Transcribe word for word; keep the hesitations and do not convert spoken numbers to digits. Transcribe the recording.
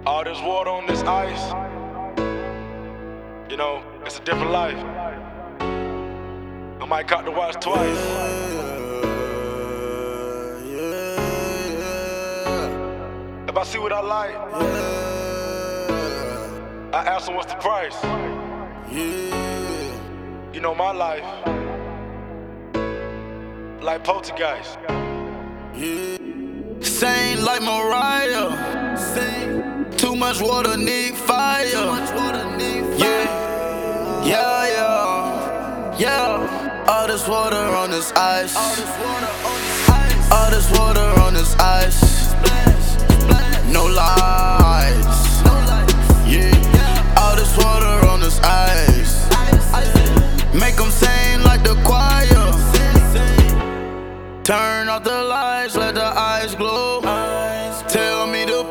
All this water on this ice, you know, it's a different life. I might cut the watch twice. If I see what I like, I ask them what's the price. You know my life, like Poltergeist. Same like Mariah. Too much water, need fire. Yeah, yeah, yeah, yeah. All this water on this ice. All this water on this ice.